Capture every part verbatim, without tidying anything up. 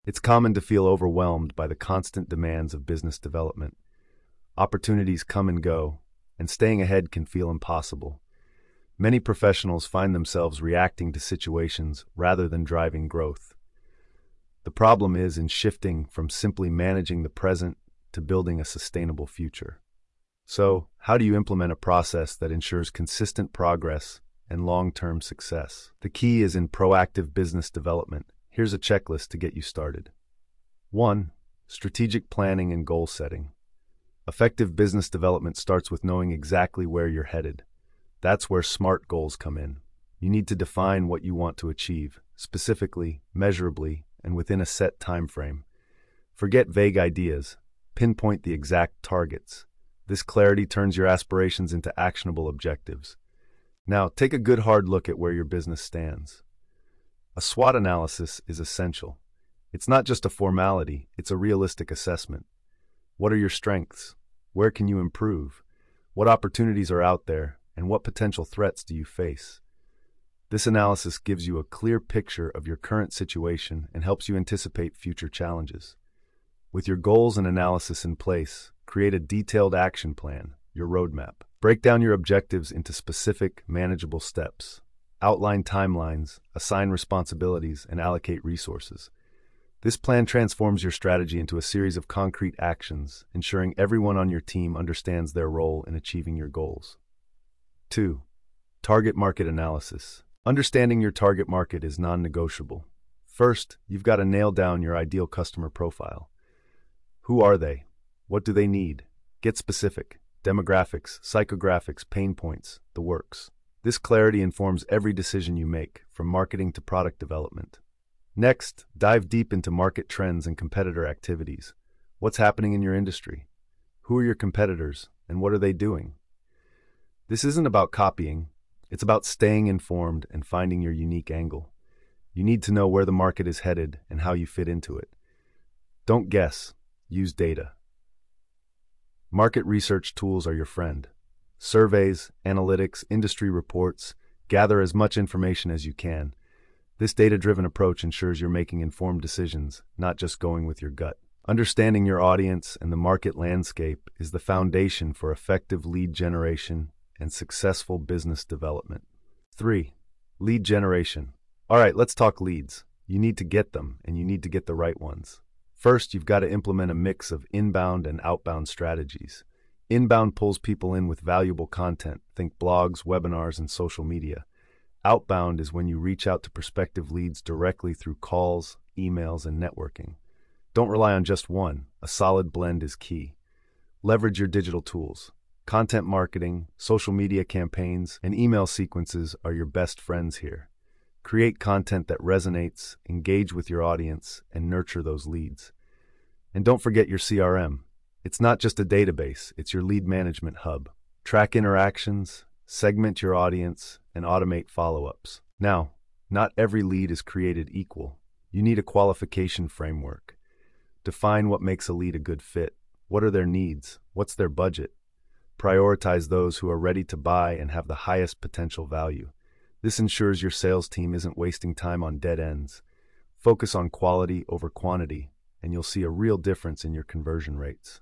It's common to feel overwhelmed by the constant demands of business development. Opportunities come and go, and staying ahead can feel impossible. Many professionals find themselves reacting to situations rather than driving growth. The problem is in shifting from simply managing the present to building a sustainable future. So, how do you implement a process that ensures consistent progress and long-term success? The key is in proactive business development. Here's a checklist to get you started. one. Strategic planning and goal setting. Effective business development starts with knowing exactly where you're headed. That's where SMART goals come in. You need to define what you want to achieve, specifically, measurably, and within a set time frame. Forget vague ideas. Pinpoint the exact targets. This clarity turns your aspirations into actionable objectives. Now, take a good hard look at where your business stands. A SWOT analysis is essential. It's not just a formality, it's a realistic assessment. What are your strengths? Where can you improve? What opportunities are out there, and what potential threats do you face? This analysis gives you a clear picture of your current situation and helps you anticipate future challenges. With your goals and analysis in place, create a detailed action plan, your roadmap. Break down your objectives into specific, manageable steps. Outline timelines, assign responsibilities, and allocate resources. This plan transforms your strategy into a series of concrete actions, ensuring everyone on your team understands their role in achieving your goals. two. Target market analysis. Understanding your target market is non-negotiable. First, you've got to nail down your ideal customer profile. Who are they? What do they need? Get specific. Demographics, psychographics, pain points, the works. This clarity informs every decision you make, from marketing to product development. Next, dive deep into market trends and competitor activities. What's happening in your industry? Who are your competitors, and what are they doing? This isn't about copying. It's about staying informed and finding your unique angle. You need to know where the market is headed and how you fit into it. Don't guess. Use data. Market research tools are your friend. Surveys, analytics, industry reports, gather as much information as you can. This data-driven approach ensures you're making informed decisions, not just going with your gut. Understanding your audience and the market landscape is the foundation for effective lead generation and successful business development. three. Lead generation. All right, let's talk leads. You need to get them, and you need to get the right ones. First, you've got to implement a mix of inbound and outbound strategies. Inbound pulls people in with valuable content, think blogs, webinars, and social media. Outbound is when you reach out to prospective leads directly through calls, emails, and networking. Don't rely on just one. A solid blend is key. Leverage your digital tools. Content marketing, social media campaigns, and email sequences are your best friends here. Create content that resonates, engage with your audience, and nurture those leads. And don't forget your C R M. It's not just a database, it's your lead management hub. Track interactions, segment your audience, and automate follow-ups. Now, not every lead is created equal. You need a qualification framework. Define what makes a lead a good fit. What are their needs? What's their budget? Prioritize those who are ready to buy and have the highest potential value. This ensures your sales team isn't wasting time on dead ends. Focus on quality over quantity, and you'll see a real difference in your conversion rates.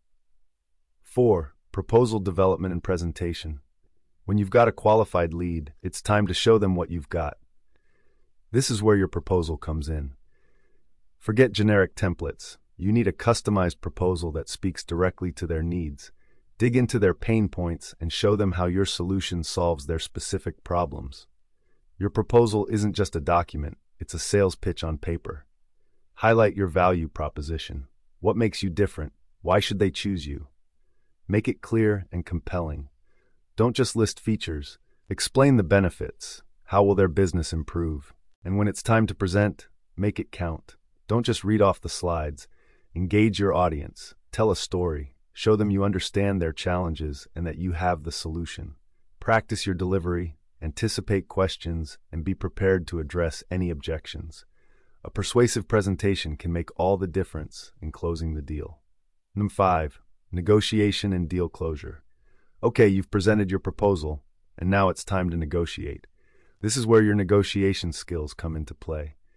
four. Proposal development and presentation. When you've got a qualified lead, it's time to show them what you've got. This is where your proposal comes in. Forget generic templates. You need a customized proposal that speaks directly to their needs. Dig into their pain points and show them how your solution solves their specific problems. Your proposal isn't just a document, it's a sales pitch on paper. Highlight your value proposition. What makes you different? Why should they choose you? Make it clear and compelling. Don't just list features. Explain the benefits. How will their business improve? And when it's time to present, make it count. Don't just read off the slides. Engage your audience. Tell a story. Show them you understand their challenges and that you have the solution. Practice your delivery, anticipate questions, and be prepared to address any objections. A persuasive presentation can make all the difference in closing the deal. Number five. Negotiation and deal closure. Okay, you've presented your proposal, and now it's time to negotiate. This is where your negotiation skills come into play.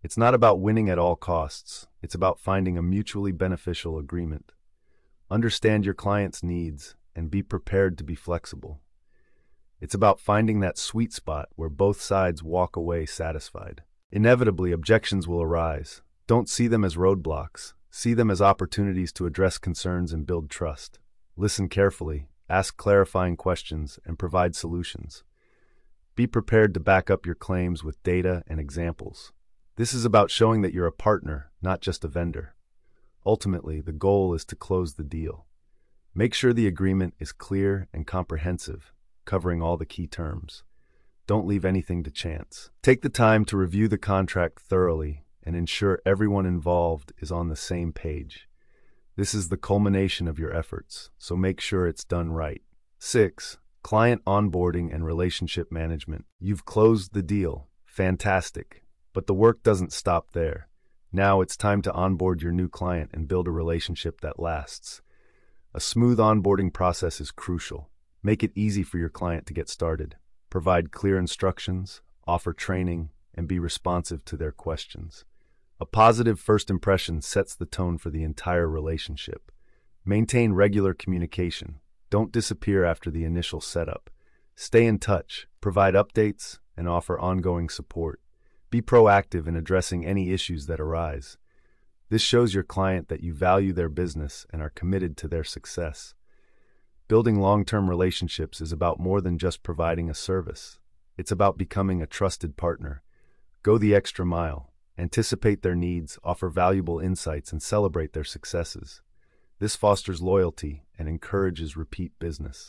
It's not about winning at all costs. It's about finding a mutually beneficial agreement. Understand your client's needs and be prepared to be flexible. It's about finding that sweet spot where both sides walk away satisfied. Inevitably, objections will arise. Don't see them as roadblocks. See them as opportunities to address concerns and build trust. Listen carefully, ask clarifying questions, and provide solutions. Be prepared to back up your claims with data and examples. This is about showing that you're a partner, not just a vendor. Ultimately, the goal is to close the deal. Make sure the agreement is clear and comprehensive, covering all the key terms. Don't leave anything to chance. Take the time to review the contract thoroughly and ensure everyone involved is on the same page. This is the culmination of your efforts, so make sure it's done right. Six, client onboarding and relationship management. You've closed the deal. Fantastic. But the work doesn't stop there. Now it's time to onboard your new client and build a relationship that lasts. A smooth onboarding process is crucial. Make it easy for your client to get started. Provide clear instructions, offer training, and be responsive to their questions. A positive first impression sets the tone for the entire relationship. Maintain regular communication. Don't disappear after the initial setup. Stay in touch, provide updates, and offer ongoing support. Be proactive in addressing any issues that arise. This shows your client that you value their business and are committed to their success. Building long-term relationships is about more than just providing a service. It's about becoming a trusted partner. Go the extra mile. Anticipate their needs, offer valuable insights, and celebrate their successes. This fosters loyalty and encourages repeat business.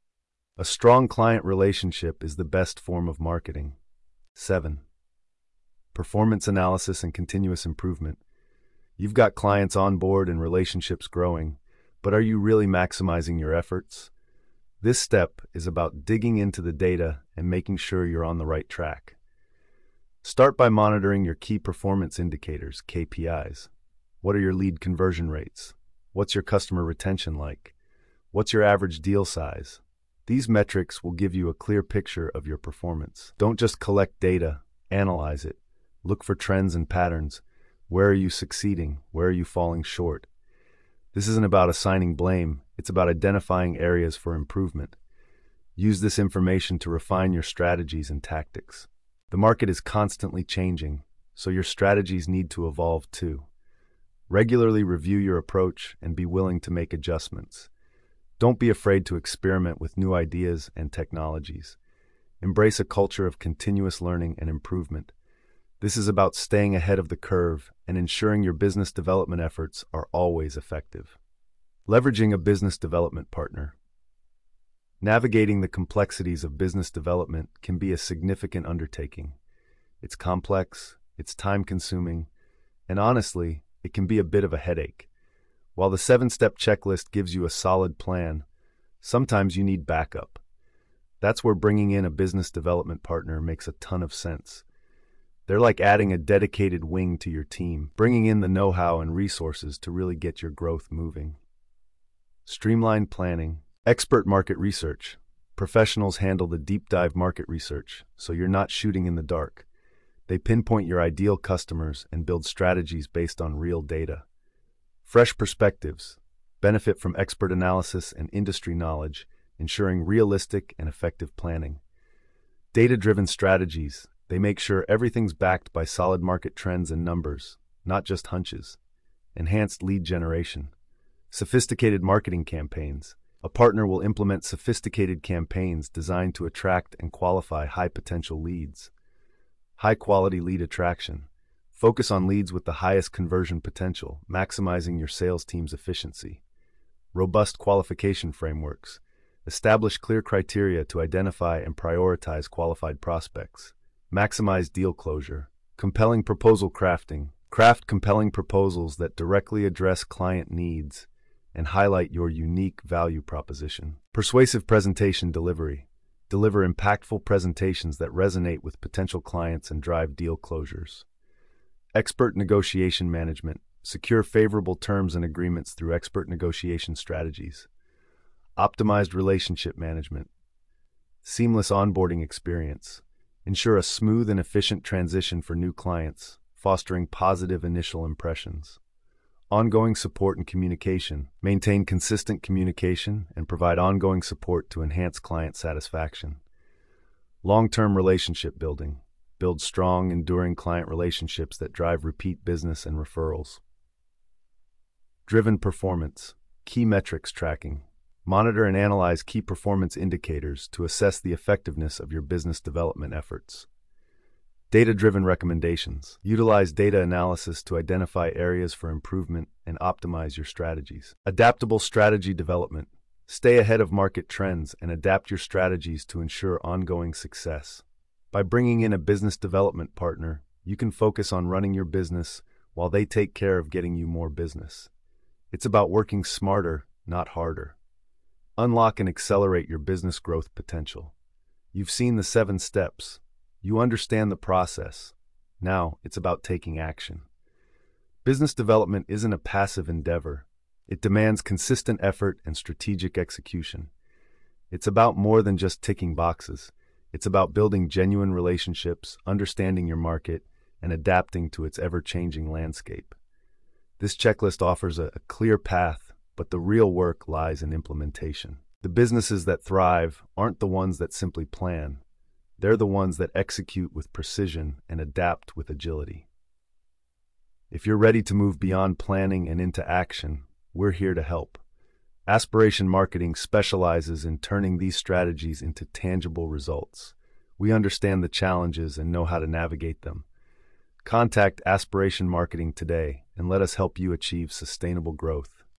A strong client relationship is the best form of marketing. Seven. Performance analysis and continuous improvement. You've got clients on board and relationships growing, but are you really maximizing your efforts? This step is about digging into the data and making sure you're on the right track. Start by monitoring your key performance indicators, K P Is. What are your lead conversion rates? What's your customer retention like? What's your average deal size? These metrics will give you a clear picture of your performance. Don't just collect data, analyze it. Look for trends and patterns. Where are you succeeding? Where are you falling short? This isn't about assigning blame, it's about identifying areas for improvement. Use this information to refine your strategies and tactics. The market is constantly changing, so your strategies need to evolve too. Regularly review your approach and be willing to make adjustments. Don't be afraid to experiment with new ideas and technologies. Embrace a culture of continuous learning and improvement. This is about staying ahead of the curve and ensuring your business development efforts are always effective. Leveraging a business development partner. Navigating the complexities of business development can be a significant undertaking. It's complex, it's time-consuming, and honestly, it can be a bit of a headache. While the seven-step checklist gives you a solid plan, sometimes you need backup. That's where bringing in a business development partner makes a ton of sense. They're like adding a dedicated wing to your team, bringing in the know-how and resources to really get your growth moving. Streamlined planning. Expert market research. Professionals handle the deep dive market research, so you're not shooting in the dark. They pinpoint your ideal customers and build strategies based on real data. Fresh perspectives. Benefit from expert analysis and industry knowledge, ensuring realistic and effective planning. Data-driven strategies. They make sure everything's backed by solid market trends and numbers, not just hunches. Enhanced lead generation. Sophisticated marketing campaigns. A partner will implement sophisticated campaigns designed to attract and qualify high-potential leads. High-quality lead attraction. Focus on leads with the highest conversion potential, maximizing your sales team's efficiency. Robust qualification frameworks. Establish clear criteria to identify and prioritize qualified prospects. Maximize deal closure. Compelling proposal crafting. Craft compelling proposals that directly address client needs and highlight your unique value proposition. Persuasive presentation delivery. Deliver impactful presentations that resonate with potential clients and drive deal closures. Expert negotiation management. Secure favorable terms and agreements through expert negotiation strategies. Optimized relationship management. Seamless onboarding experience. Ensure a smooth and efficient transition for new clients, fostering positive initial impressions. Ongoing support and communication. Maintain consistent communication and provide ongoing support to enhance client satisfaction. Long-term relationship building. Build strong, enduring client relationships that drive repeat business and referrals. Driven performance. Key metrics tracking. Monitor and analyze key performance indicators to assess the effectiveness of your business development efforts. Data-driven recommendations. Utilize data analysis to identify areas for improvement and optimize your strategies. Adaptable strategy development. Stay ahead of market trends and adapt your strategies to ensure ongoing success. By bringing in a business development partner, you can focus on running your business while they take care of getting you more business. It's about working smarter, not harder. Unlock and accelerate your business growth potential. You've seen the seven steps. You understand the process. Now it's about taking action. Business development isn't a passive endeavor. It demands consistent effort and strategic execution. It's about more than just ticking boxes. It's about building genuine relationships, understanding your market, and adapting to its ever-changing landscape. This checklist offers a, a clear path, but the real work lies in implementation. The businesses that thrive aren't the ones that simply plan. They're the ones that execute with precision and adapt with agility. If you're ready to move beyond planning and into action, we're here to help. Aspiration Marketing specializes in turning these strategies into tangible results. We understand the challenges and know how to navigate them. Contact Aspiration Marketing today and let us help you achieve sustainable growth.